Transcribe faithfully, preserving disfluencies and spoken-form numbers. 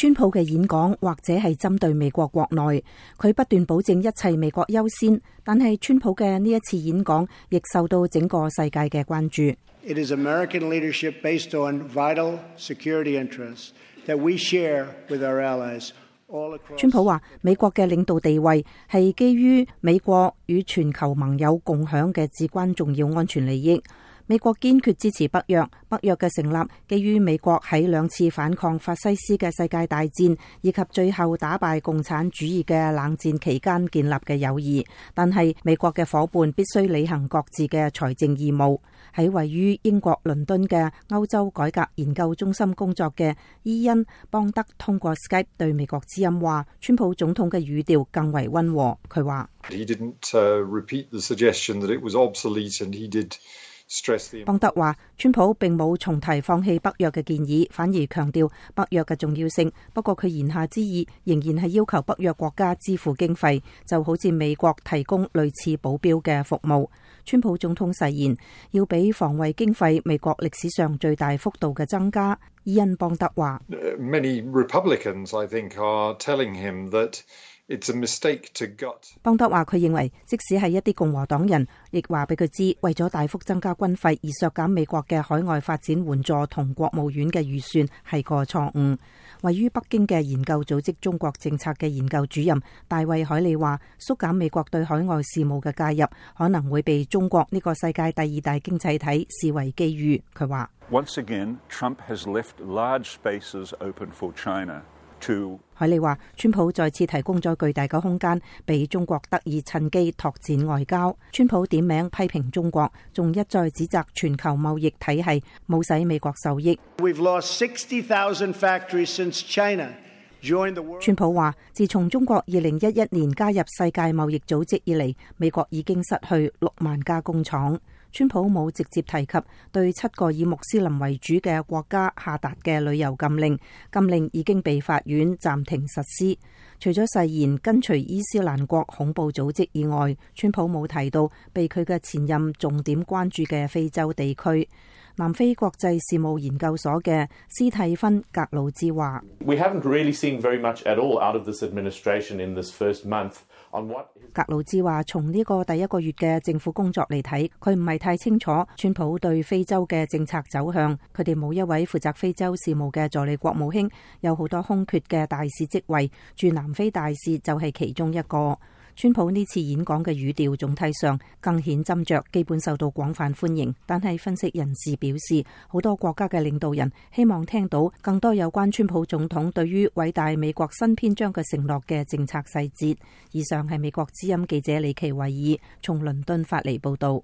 川普嘅演講或者係針對美國國內，佢不斷保證一切美國優先，但係川普嘅呢一次演講亦受到整個世界嘅關注。 It is American leadership based on vital security interests that we share with our allies. 川普話：美國嘅領導地位係基於美國與全球盟友共享嘅至關重要安全利益。美國堅決支持北約，北約嘅成立基於美國喺兩次反抗法西斯嘅世界大戰以及最後打敗共產主義嘅冷戰期間建立嘅友誼。但係美國嘅夥伴必須履行各自嘅財政義務。喺位於英國倫敦嘅歐洲改革研究中心工作嘅伊恩邦德通過 Skype 對美國之音話：川普總統嘅語調更為溫和。佢話： He didn't, uh, repeat the suggestion that it was obsolete, and he did. 邦德話：川普並冇重提放棄北約嘅建議，反而強調北約嘅重要性。不過佢言下之意仍然係要求北約國家支付經費，就好似美國提供類似保鏢嘅服務。川普總統誓言要俾防衛經費美國歷史上最大幅度嘅增加。伊恩邦德話： Many Republicans, I think, are telling him that It's a mistake to gut. 邦德話：佢認為，即使係一啲共和黨人，亦話俾佢知，為咗大幅增加軍費而削減美國嘅海外發展援助同國務院嘅預算係個錯誤。位於北京嘅研究組織中國政策嘅研究主任大衛海利話：縮減美國對海外事務嘅介入，可能會被中國呢個世界第二大經濟體視為機遇。佢話 Once again, Trump has left large spaces open for China. 海利話：川普再次提供咗巨大嘅空間，俾中國得以趁機拓展外交。川普點名批評中國，仲一再指責全球貿易體系冇使美國受益。 We've lost sixty thousand factories since China joined the world. 川普話：自從中國二零一一年加入世界貿易組織以嚟，美國已經失去六萬家工廠。川普冇直接提及對七個以穆斯林為主嘅國家下達嘅旅遊禁令，禁令已經被法院暫停實施。除咗誓言跟隨伊斯蘭國恐怖組織以外，川普冇提到被佢嘅前任重點關注嘅非洲地區。南非國際事務研究所嘅斯蒂芬格魯茲話： We haven't really seen very much at all out of this administration in this first month. 格魯茲話：從呢個第一個月嘅政府工作嚟睇，佢唔係太清楚川普對非洲嘅政策走向。佢哋冇一位負責非洲事務嘅助理國務卿，有好多空缺嘅大使職位，駐南非大使就係其中一個。川普呢次演講嘅語調總體上更顯斟酌，基本受到廣泛歡迎。但係分析人士表示，好多國家嘅領導人希望聽到更多有關川普總統對於偉大美國新篇章嘅承諾嘅政策細節。以上係美國之音記者李奇維爾從倫敦發嚟報道。